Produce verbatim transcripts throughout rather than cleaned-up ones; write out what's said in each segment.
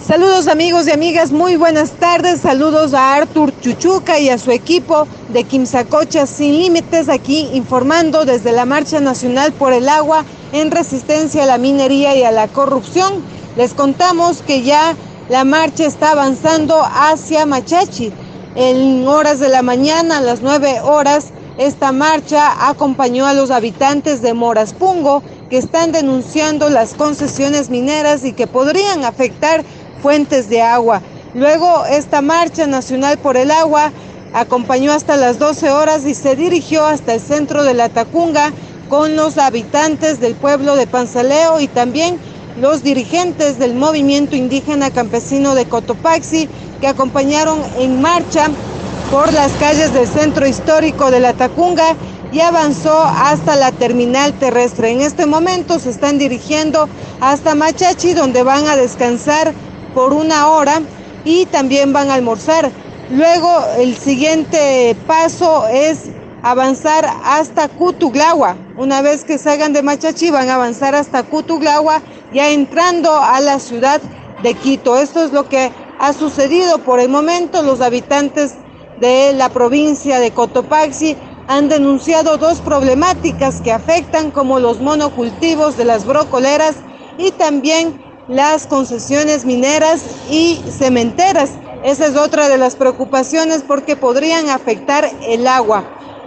Saludos amigos y amigas, muy buenas tardes. Saludos a Artur Chuchuca y a su equipo de Quimsacocha Sin Límites, aquí informando desde la Marcha Nacional por el Agua en resistencia a la minería y a la corrupción. Les contamos que ya la marcha está avanzando hacia Machachi. En horas de la mañana, a las nueve horas, esta marcha acompañó a los habitantes de Moraspungo que están denunciando las concesiones mineras y que podrían afectar fuentes de agua. Luego esta marcha nacional por el agua acompañó hasta las doce horas y se dirigió hasta el centro de la Tacunga con los habitantes del pueblo de Panzaleo y también los dirigentes del movimiento indígena campesino de Cotopaxi, que acompañaron en marcha por las calles del centro histórico de la Tacunga y avanzó hasta la terminal terrestre. En este momento se están dirigiendo hasta Machachi, donde van a descansar por una hora y también van a almorzar. Luego el siguiente paso es avanzar hasta Cutuglaua. Una vez que salgan de Machachi van a avanzar hasta Cutuglaua, ya entrando a la ciudad de Quito. Esto es lo que ha sucedido por el momento. Los habitantes de la provincia de Cotopaxi han denunciado dos problemáticas que afectan, como los monocultivos de las brocoleras y también las concesiones mineras y cementeras. Esa es otra de las preocupaciones porque podrían afectar el agua.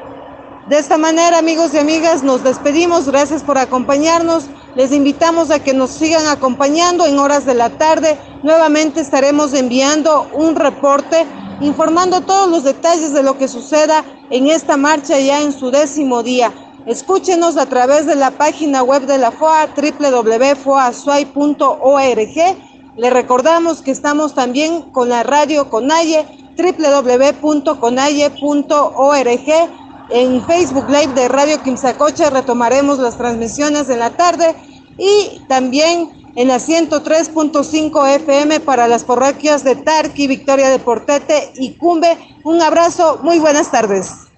De esta manera, amigos y amigas, nos despedimos. Gracias por acompañarnos. Les invitamos a que nos sigan acompañando en horas de la tarde. Nuevamente estaremos enviando un reporte informando todos los detalles de lo que suceda en esta marcha ya en su décimo día. Escúchenos a través de la página web de la F O A, doble u doble u doble u punto foasuay punto org. Le recordamos que estamos también con la radio Conalle, doble u doble u doble u punto conalle punto org. En Facebook Live de Radio Quimsacocha retomaremos las transmisiones en la tarde y también en la ciento tres punto cinco F M para las parroquias de Tarqui, Victoria de Portete y Cumbe. Un abrazo, muy buenas tardes.